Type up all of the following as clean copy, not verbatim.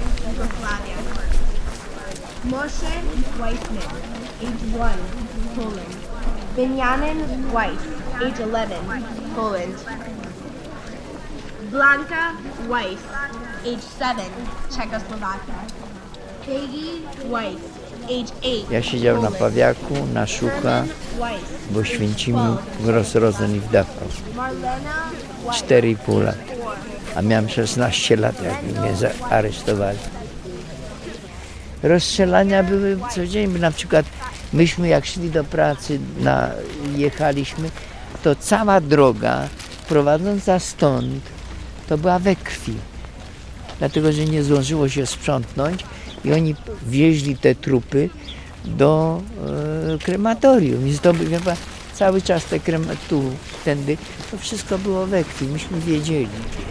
Yugoslavia. Moshe Weissman, age 1, Poland. Benjamin Weiss, age 11, Poland. Blanka Weiss, age 7, Czechoslovakia. Peggy Weiss, age 8, Ja siedział na Pawiaku, na Szucha, bo Święcimiu Gross-Rosen wdawał. 4,5 lat. A miałem 16 lat, jak mnie zaaresztowali. Rozstrzelania były codziennie. Na przykład myśmy jak szli do pracy, jechaliśmy, to cała droga prowadząca stąd to była we krwi. Dlatego, że nie zdążyło się sprzątnąć i oni wieźli te trupy do krematorium. I to chyba cały czas te tędy, to wszystko było we krwi, myśmy wiedzieli.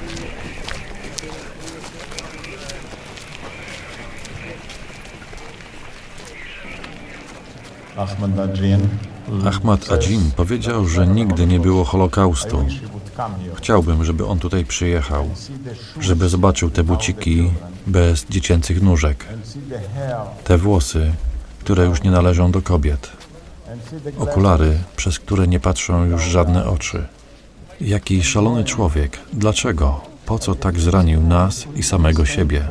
Ahmad Ajin powiedział, że nigdy nie było Holokaustu. Chciałbym, żeby on tutaj przyjechał, żeby zobaczył te buciki bez dziecięcych nóżek, te włosy, które już nie należą do kobiet, okulary, przez które nie patrzą już żadne oczy. Jaki szalony człowiek. Dlaczego? Po co tak zranił nas i samego siebie?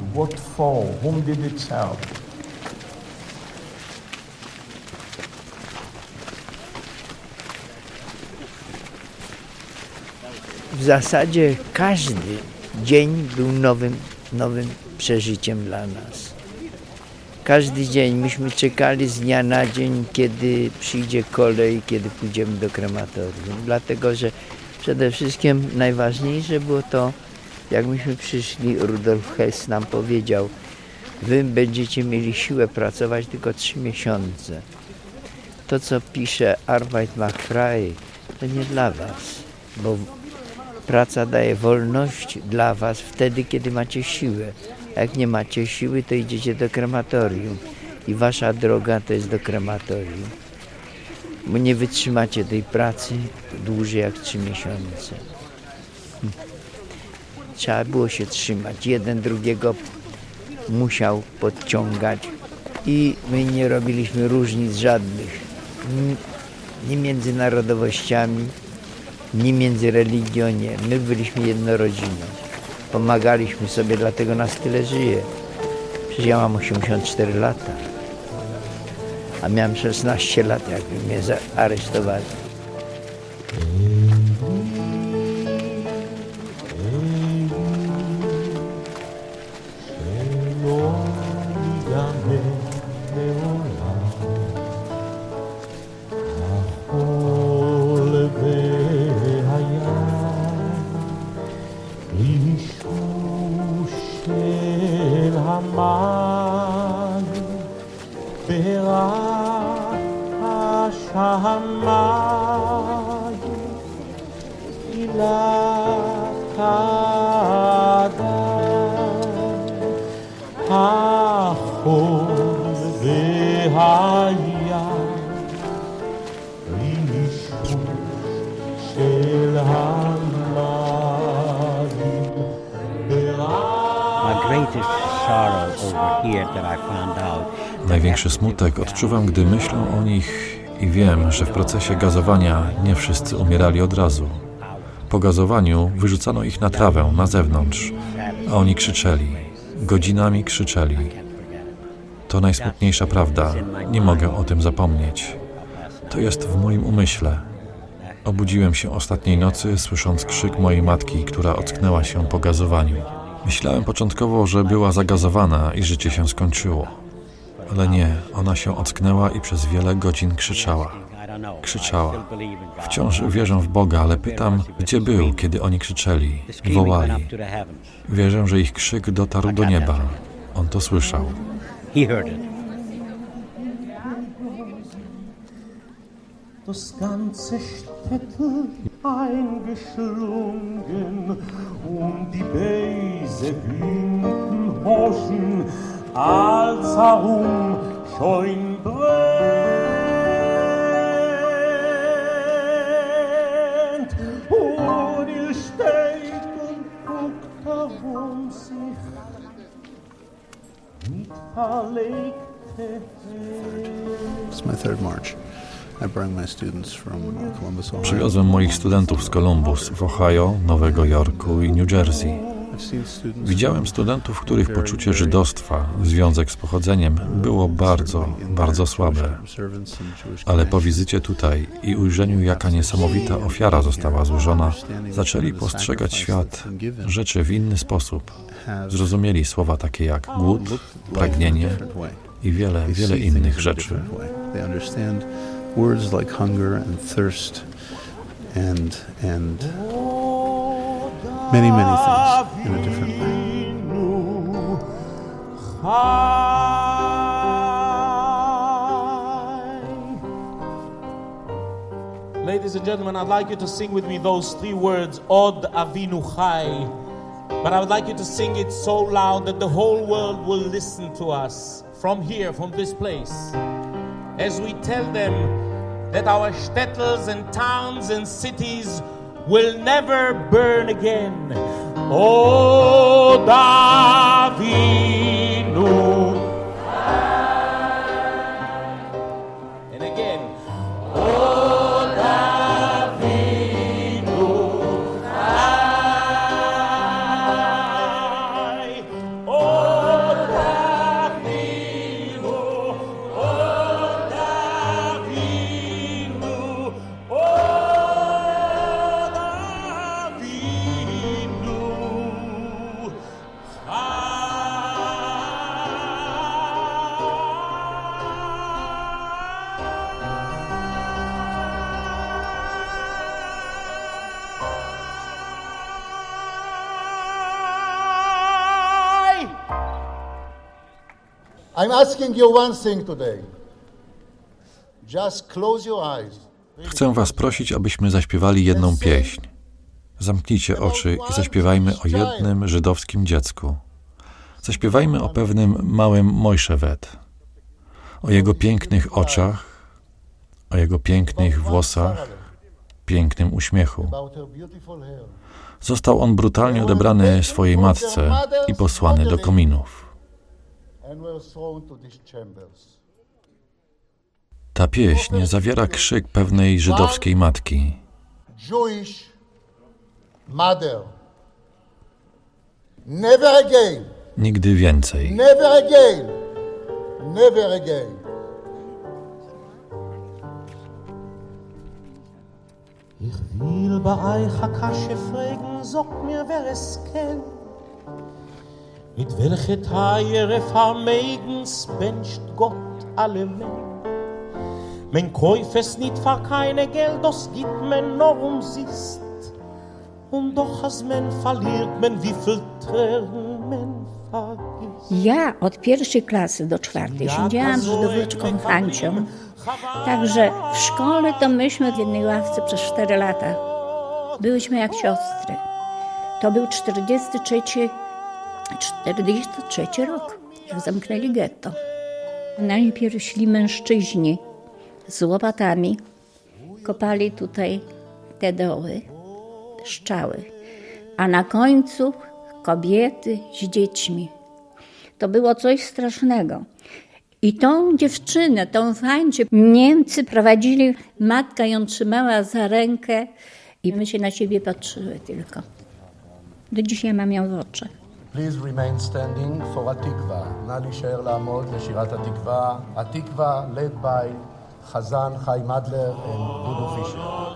W zasadzie każdy dzień był nowym przeżyciem dla nas. Każdy dzień myśmy czekali z dnia na dzień, kiedy przyjdzie kolej, kiedy pójdziemy do krematorium. Dlatego, że przede wszystkim najważniejsze było to, jak myśmy przyszli, Rudolf Hess nam powiedział, wy będziecie mieli siłę pracować tylko 3 miesiące. To, co pisze Arbeit macht frei, to nie dla was, bo praca daje wolność dla was wtedy, kiedy macie siłę. Jak nie macie siły, to idziecie do krematorium i wasza droga to jest do krematorium. Bo nie wytrzymacie tej pracy dłużej jak 3 miesiące. Trzeba było się trzymać. Jeden drugiego musiał podciągać i my nie robiliśmy różnic żadnych. Ni między narodowościami, ni między religią, nie. My byliśmy jedną rodziną. Pomagaliśmy sobie, dlatego nas tyle żyje. Przecież ja mam 84 lata. A miałem 16 lat, jak mnie zaaresztowali. Największy smutek odczuwam, gdy myślę o nich i wiem, że w procesie gazowania nie wszyscy umierali od razu. Po gazowaniu wyrzucano ich na trawę, na zewnątrz, a oni krzyczeli, godzinami krzyczeli. To najsmutniejsza prawda, nie mogę o tym zapomnieć. To jest w moim umyśle. Obudziłem się ostatniej nocy, słysząc krzyk mojej matki, która ocknęła się po gazowaniu. Myślałem początkowo, że była zagazowana i życie się skończyło. Ale nie, ona się ocknęła i przez wiele godzin krzyczała. Krzyczała. Wciąż wierzę w Boga, ale pytam, gdzie był, kiedy oni krzyczeli i wołali. Wierzę, że ich krzyk dotarł do nieba. On to słyszał. Das ganze Städtel eingeschlungen, die Beise Winden horchen, als herum scheun brennt. Und ihr steht und guckt herum sich, It's my third march. I bring my students from Columbus, Ohio. Przywiozłem moich studentów z Columbus w Ohio, Nowego Jorku i New Jersey. Widziałem studentów, których poczucie żydostwa, związek z pochodzeniem było bardzo, bardzo słabe. Ale po wizycie tutaj i ujrzeniu, jaka niesamowita ofiara została złożona, zaczęli postrzegać świat, rzeczy w inny sposób. Zrozumieli słowa takie jak głód, pragnienie i wiele, wiele innych rzeczy. Words like hunger and thirst and many, many things in a different way. Ladies and gentlemen, I'd like you to sing with me those three words, Od Avinu Chai. But I would like you to sing it so loud that the whole world will listen to us from here, from this place, as we tell them that our shtetls and towns and cities will never burn again. Od Avinu. And again. Od Avinu. Od Avinu. Od Avinu. Od Avinu. I'm asking you one thing today. Just close your eyes. Chcę was prosić, abyśmy zaśpiewali jedną pieśń. Zamknijcie oczy i zaśpiewajmy o jednym żydowskim dziecku. Zaśpiewajmy o pewnym małym Mojszewet, o jego pięknych oczach, o jego pięknych włosach, pięknym uśmiechu. Został on brutalnie odebrany swojej matce i posłany do kominów. Ta pieśń zawiera krzyk pewnej żydowskiej matki. Jewish mother. Never again. Nigdy więcej. Never again. Never again. Ich will bei euch a Kasche fragen, sagt mir, wer es kennt. Mit welche Teiere Vermeigens bencht Gott alle Mengen. Men kauf es nicht für keine Geld, das gibt men nur Sist. Und doch as men verliert men, wie viel Tränen men vergisst. Ja od pierwszej klasy do czwartej siedziałam z Żydóweczką Hancią, także w szkole to myśmy w jednej ławce przez 4 lata. Byłyśmy jak siostry. To był 43 rok, jak zamknęli getto. Najpierw szli mężczyźni z łopatami, kopali tutaj te doły, strzały, a na końcu kobiety z dziećmi. To było coś strasznego. I tą dziewczynę, tą Hańcię, Niemcy prowadzili, matka ją trzymała za rękę i my się na siebie patrzyły tylko. Do dzisiaj mam ją w oczach. Please remain standing for Atikva. נא להישאר לעמוד לשירת התקווה. התקווה led by חזן חיים אדלר ודודו פישר.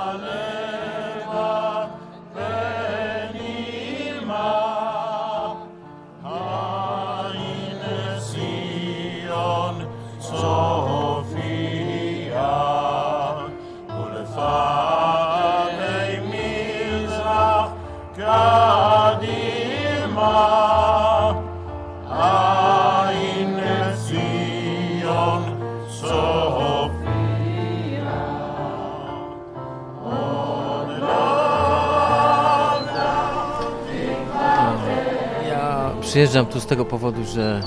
Przyjeżdżam tu z tego powodu, że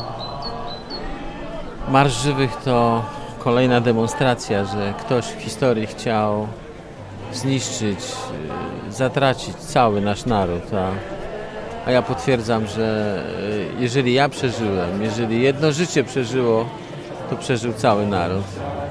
Marsz Żywych to kolejna demonstracja, że ktoś w historii chciał zniszczyć, zatracić cały nasz naród, a A ja potwierdzam, że jeżeli ja przeżyłem, jeżeli jedno życie przeżyło, to przeżył cały naród.